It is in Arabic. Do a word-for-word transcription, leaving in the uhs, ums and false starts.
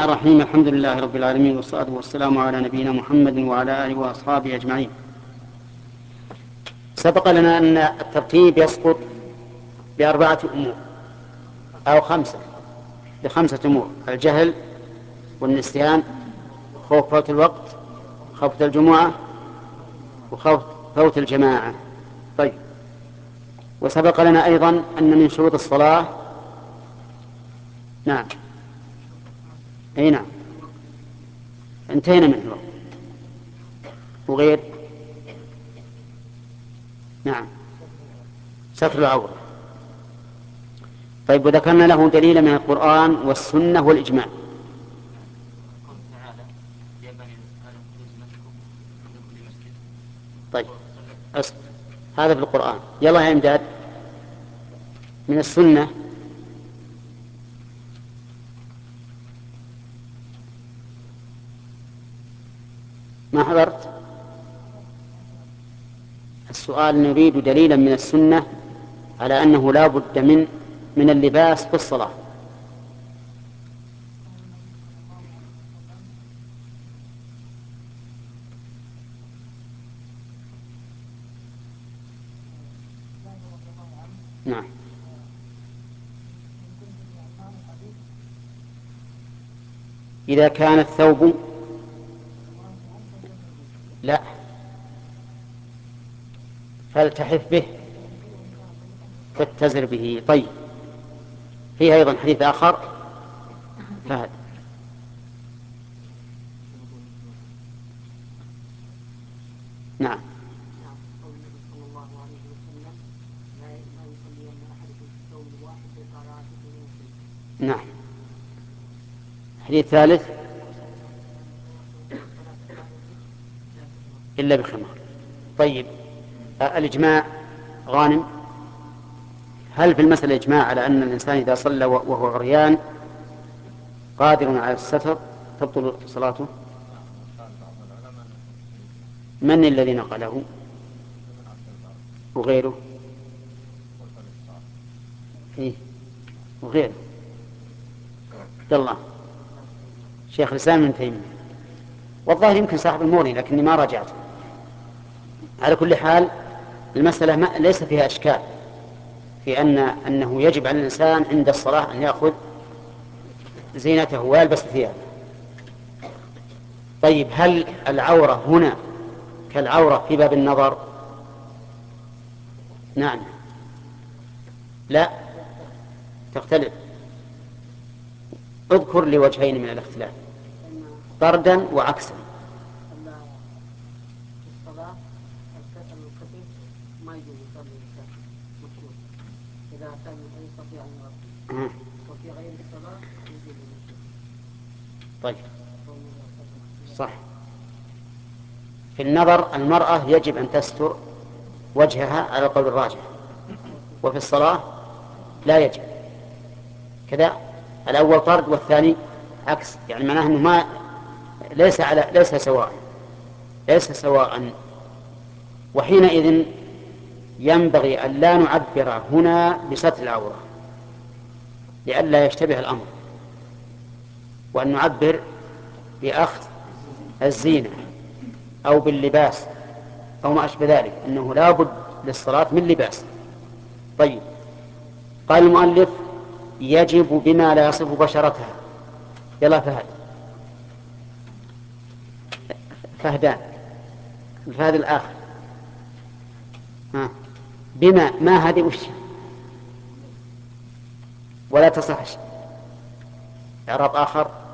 الرحيم. الحمد لله رب العالمين، والصلاة والسلام على نبينا محمد وعلى آله وأصحابه أجمعين. سبق لنا أن الترتيب يسقط بأربعة أمور أو خمسة بخمسة أمور: الجهل والنسيان، خوف فوت الوقت، خوف الجمعة، وخوف فوت الجماعة. طيب، وسبق لنا أيضا أن من شروط الصلاة نعم أي نعم انتهينا منه. وغير نعم ستر العورة. طيب، وذكرنا له دليلا من القرآن والسنة والإجماع. طيب أصبر. هذا في القرآن. يلا يا إمداد. من السنة ما حضرت السؤال. نريد دليلا من السنة على أنه لا بد من من اللباس في الصلاة. نعم. إذا كان الثوب لا فالتحف به فاتزر به. طيب، فيه أيضا حديث آخر فهد. نعم. نعم. حديث ثالث إلا بخمار. طيب، الإجماع غانم. هل في المسألة إجماع على أن الإنسان إذا صلى وهو غريان قادر على الستر تبطل صلاته؟ من الذي نقله وغيره؟ إيه؟ وغيره عبد الله شيخ الإسلام ابن تيمية، والظاهر يمكن صاحب المغني لكني ما راجعت. على كل حال المسألة ما ليس فيها إشكال في أن أنه يجب على الإنسان عند الصلاة أن يأخذ زينته ويلبس ثيابه. طيب، هل العورة هنا كالعورة في باب النظر؟ نعم. لا، تختلف. اذكر لي وجهين من الاختلاف طردا وعكسا. ما يجوز يصلي مكشوف إذا كان يستطيع أن يغطي، وفي غير الصلاة يجوز المكشوف. طيب، صح. في النظر المرأة يجب أن تستر وجهها على القول الراجح، وفي الصلاة لا يجب كذا. الأول طرد والثاني عكس، يعني معناه أنه ما ليس على ليس سواء ليس سواء. وحينئذ ينبغي أن لا نعبر هنا بستر العورة لئلا يشتبه الأمر، وأن نعبر بأخذ الزينة أو باللباس أو ما أشبه ذلك، أنه لا بد للصلاة من لباس. طيب، قال المؤلف يجب بما لا يصف بشرتها. يلا فهد فهدان الفهد الآخر. ها. بما ما هذه وش ولا تصح إعراب آخر.